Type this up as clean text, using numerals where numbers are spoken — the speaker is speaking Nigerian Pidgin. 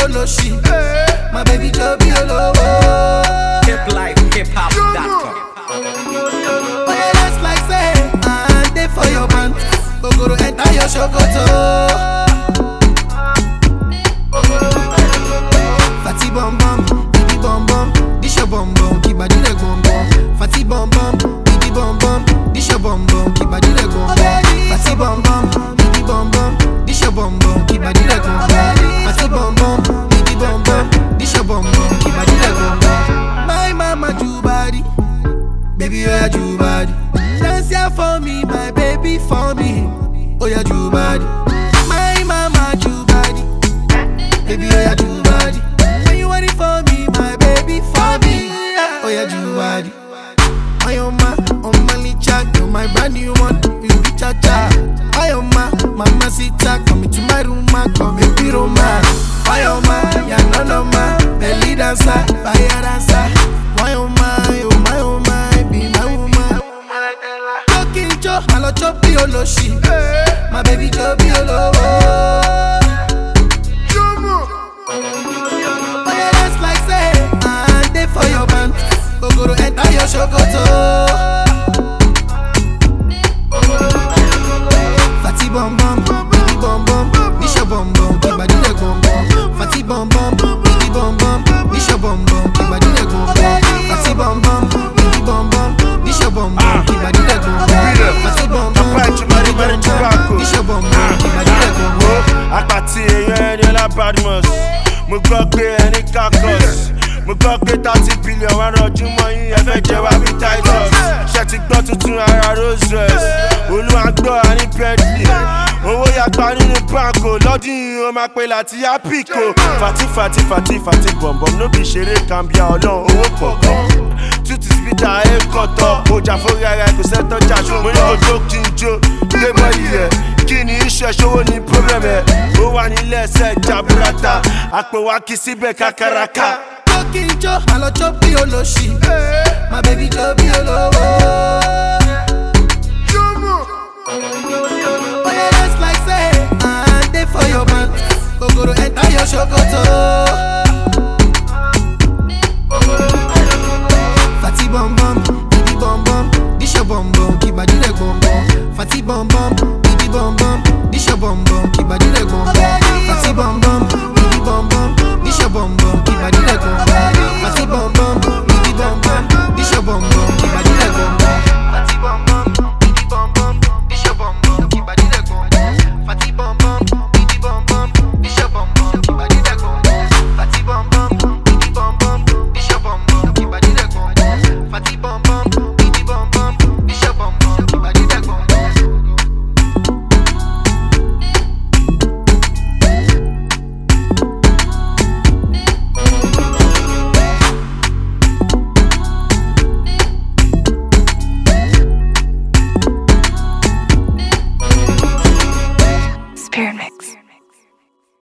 Oloshi. My baby Joby Olowo. Hip life, hiphop.com. Oh yeah, that's like say, and they for your man. Go to enter your shokoto. Fatty bum bum, baby bum bum, this your bum bum, keep body leg bum bum. Fatty bum bum, baby bum bum, this your bum bum, keep body leg bum bum. Fatty bum bum, baby bum bum, this your bum bum, keep body leg bum bum. Fatty bum bum, baby bum bum, this your bum bum, keep body leg bum bum. My mama do body, baby oh yeah do body. Dance here for me, my baby for me. Oh yeah do body. My mama do body, baby oh yeah do body. When you want it for me, my baby for me. Oh yeah do body. My oma, licha, you're my brand new one. You be cha cha. My oma, mama sita, come into my room, come and be Roma. My oma, ya no ma, belly dancer, fire dancer. My oma, be my woman. Talking jo, malo chopi oloshi. My baby Joby Olowo. Oh yeah, that's like say, and they for your man. Go to enter your shokoto. Fatty bum bum, baby bum bum, this your bum bum, keep body leg bum bum. Fatty bum bum, baby bum bum, this your bum bum, keep body leg bum bum. Fatty bum bum, baby bum bum, this your bum bum, keep body leg bum bum. Fatty bum bum, baby bum bum, this your bum bum, keep body leg bum bum. Àpàtì èèyàn ẹni ọlá Badmus. Mo gbọ́ pé ẹni kakọ́s. Mo gbọ́ pé 30 billion wà rọ̀jú mọ́ yín ẹ fẹ́ jẹ wá bí Titus. Ṣé ti gbọ́ tuntun ara Rolls Royce? Olúwàgbọ́ àní Bentley. Owó yàgbá nínú banko lọ́dún yìí ó máa pe láti yá píkò. Fati bọ̀m̀bọ̀m ló bí ṣeré kàmbíà ọlọ́run owó pọ̀pọ̀. Tútù spíta ẹ̀ kọ̀tọ̀. Ọjà fórí ara ẹ̀ kò sẹ́tọ̀ jà ṣó. Mo ní kò jó kí n jó. Gbé bọ́ yìí ẹ̀. Kí ni iṣẹ́ ṣòwò ní problem ẹ̀? Ó wà nílẹ̀ ẹsẹ̀ jaburata. Àpò wa kì í síbẹ̀ kakaraka. Talking jo, malo chopi oloshi. My baby Joby Olowo.